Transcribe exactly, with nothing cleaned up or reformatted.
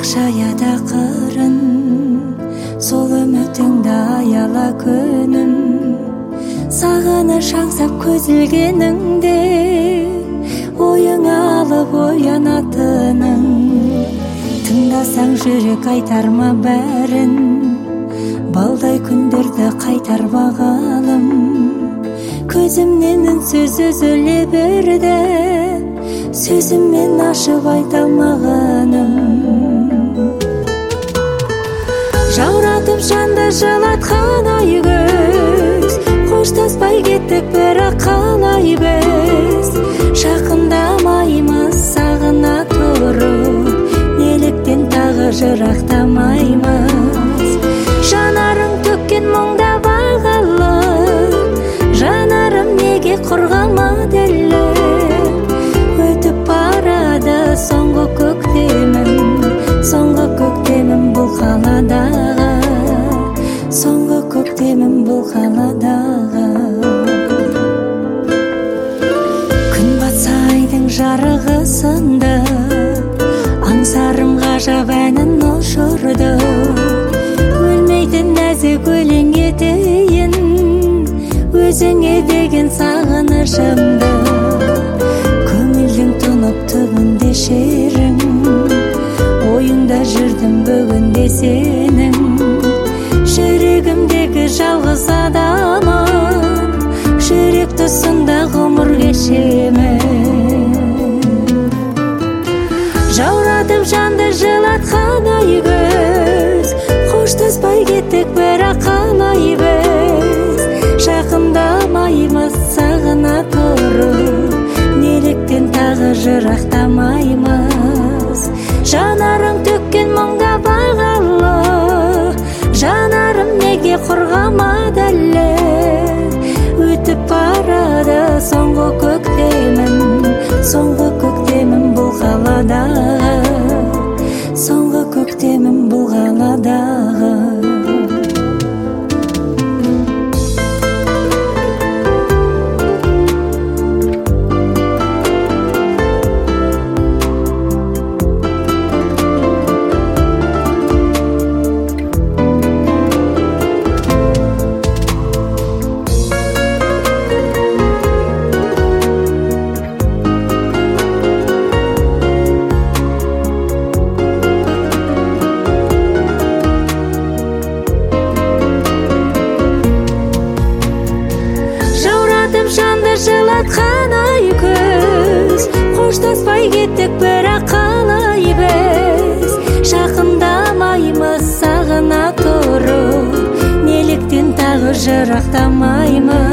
жакшаяда кырын, сол үмүтүңдү аяла күнүм. Сагыныш аңсап көз илгениңде, оюңа алып оянатының. Тыңдасаң жүрек айтарма бәрін, балдай күндөрдү кайтарбагалым. Көзүмнен үнсүз үзүлө берди, сөзүммен ашып айта алмаганым. Жауратып жанды жылаткан ай көз, коштаспай кеттик бирок калай биз. Жакындамайбыз сагына туруп, неліктен тағы жырақтамаймыз. Жанарың төккен мұңда бағалы, жанарым неге құрғамады әлі. Өтіп барады соңғы көктемім, соңғы көктемім бұл қаладағы, соңғы көктемім бұл қаладағы. Күн батса айдың жарығысында, аңсарым ғажап әнін ұшырды. Өлмейтін нәзік өлең етейін, өзіңе деген сағынышымды. Көңілдің тұнып түбінде шерің, ойыңда жүрдім бүгінде сенің. Жүрегімдегі жалғыз адамым, жүрек тұсында ғұмыр кешемін. Жауратып жанды жылатқан ай көз, қоштаспай кеттік бірақ қалай біз. Жақындамаймыз сағына тұрып, неліктен тағы жырақтамаймыз. Жанарың төккен мұңда бағалы, жанарым неге құрғамады әлі. Өтіп барады соңғы көктемім, соңғы көктемім бұл қаладағы, соңғы көктемім бұл қаладағы. Жанды жылатқан ай көз, қоштаспай кеттік бірақ қалай біз. Жақындамаймыз сағына тұрып, неліктен тағы жырақтамаймыз.